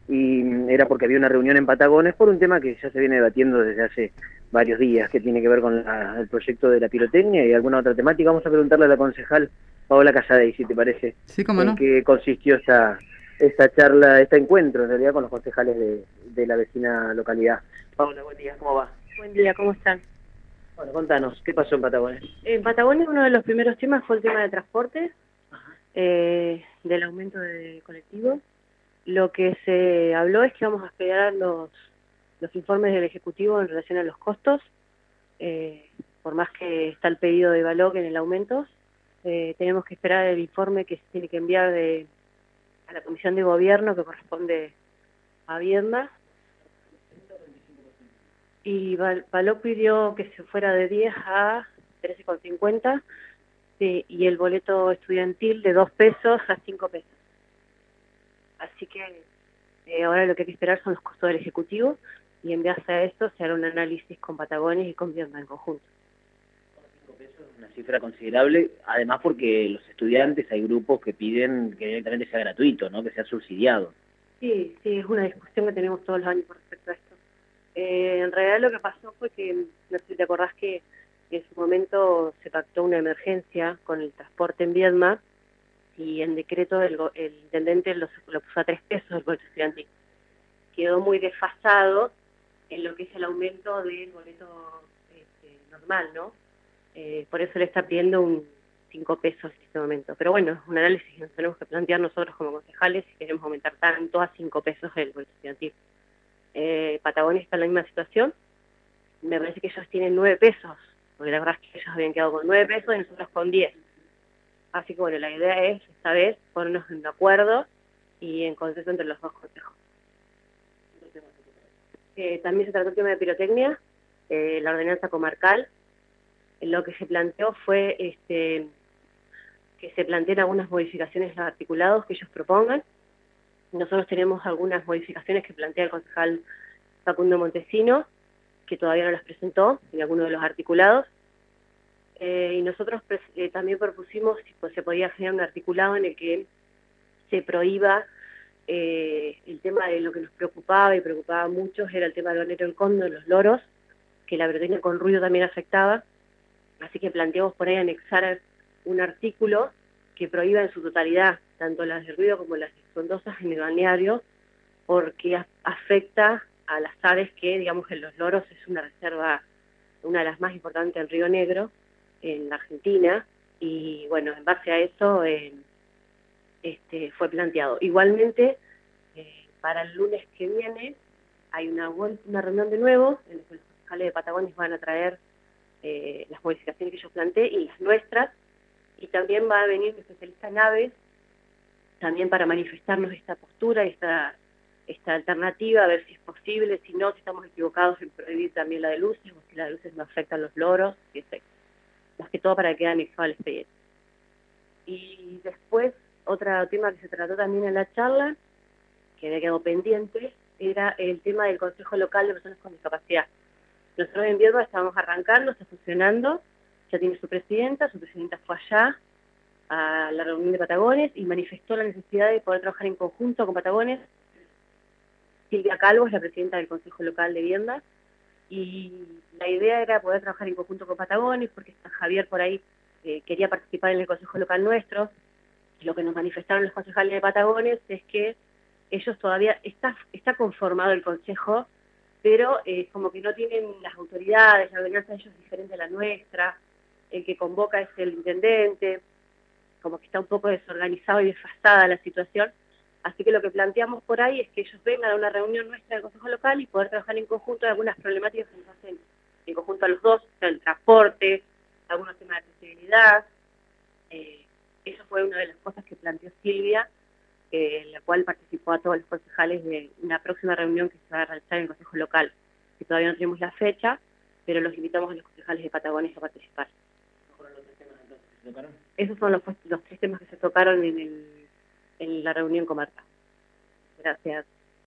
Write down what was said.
y era porque había una reunión en Patagones por un tema que ya se viene debatiendo desde hace varios días, que tiene que ver con el proyecto de la pirotecnia y alguna otra temática. Vamos a preguntarle a la concejal Paola Casadei, si te parece, Sí, cómo en no. qué consistió esta charla, este encuentro en realidad con los concejales de la vecina localidad. Paola, buen día, ¿cómo va? Buen día, ¿cómo están? Bueno, contanos, ¿qué pasó en Patagones? En Patagonia uno de los primeros temas fue el tema de transporte, del aumento de colectivos. Lo que se habló es que vamos a esperar los informes del Ejecutivo en relación a los costos, por más que está el pedido de Valog en el aumento, tenemos que esperar el informe que se tiene que enviar a la Comisión de Gobierno que corresponde a Vivienda. Y Valog pidió que se fuera de 10 a 13,50, sí, y el boleto estudiantil de 2 pesos a 5 pesos. Así que ahora lo que hay que esperar son los costos del Ejecutivo, y en base a eso se hará un análisis con Patagones y con Vivienda en conjunto. 5 pesos es una cifra considerable, además porque los estudiantes, hay grupos que piden que directamente sea gratuito, ¿no? Que sea subsidiado. Sí, es una discusión que tenemos todos los años con respecto a esto. En realidad lo que pasó fue que, no sé si te acordás que en su momento se pactó una emergencia con el transporte en Viedma, y en decreto el intendente lo puso a 3 pesos el boleto estudiantil. Quedó muy desfasado en lo que es el aumento del boleto normal, ¿no? Por eso le está pidiendo un 5 pesos en este momento. Pero bueno, es un análisis que nos tenemos que plantear nosotros como concejales si queremos aumentar tanto a 5 pesos el boleto estudiantil. Patagonia está en la misma situación. Me parece que ellos tienen 9 pesos, porque la verdad es que ellos habían quedado con 9 pesos y nosotros con 10. Así que bueno, la idea es esta vez ponernos en acuerdo y en consenso entre los dos consejos. También se trató el tema de pirotecnia, la ordenanza comarcal. Lo que se planteó fue que se planteen algunas modificaciones a los articulados que ellos propongan. Nosotros tenemos algunas modificaciones que plantea el concejal Facundo Montesino, que todavía no las presentó en alguno de los articulados. Y nosotros también propusimos si pues, se podía generar un articulado en el que se prohíba el tema de lo que nos preocupaba y preocupaba a muchos, era el tema del hornero del cóndor, los loros, que la pirotecnia con ruido también afectaba. Así que planteamos por ahí anexar un artículo que prohíba en su totalidad tanto las de ruido como las estrondosas en el balneario, porque afecta a las aves que, digamos que los loros es una reserva, una de las más importantes del Río Negro, en la Argentina, y bueno, en base a eso fue planteado. Igualmente, para el lunes que viene hay una reunión de nuevo en la que los concejales de Patagones van a traer las modificaciones que yo planteé y las nuestras, y también va a venir un especialista en aves también para manifestarnos esta postura, esta alternativa, a ver si es posible, si no, si estamos equivocados en prohibir también la de luces, o si la de luces no afecta a los loros, si afecta. Más que todo para que quede anexado al expediente. Y después, otro tema que se trató también en la charla, que había quedado pendiente, era el tema del Consejo Local de Personas con Discapacidad. Nosotros en Viedma estábamos arrancando, está funcionando, ya tiene su presidenta fue allá a la reunión de Patagones y manifestó la necesidad de poder trabajar en conjunto con Patagones. Silvia Calvo es la presidenta del Consejo Local de Vivienda, y la idea era poder trabajar en conjunto con Patagones, porque San Javier por ahí quería participar en el Consejo Local nuestro. Lo que nos manifestaron los concejales de Patagones es que ellos todavía, está conformado el Consejo, pero como que no tienen las autoridades, la ordenanza de ellos es diferente a la nuestra, el que convoca es el intendente, como que está un poco desorganizado y desfasada la situación. Así que lo que planteamos por ahí es que ellos vengan a una reunión nuestra del Consejo Local y poder trabajar en conjunto en algunas problemáticas que nos hacen en conjunto a los dos, o sea, el transporte, algunos temas de accesibilidad. Eso fue una de las cosas que planteó Silvia, en la cual participó a todos los concejales de una próxima reunión que se va a realizar en el Consejo Local, que todavía no tenemos la fecha, pero los invitamos a los concejales de Patagones a participar. Esos son los 3 temas que se tocaron en la reunión comarcal. Gracias.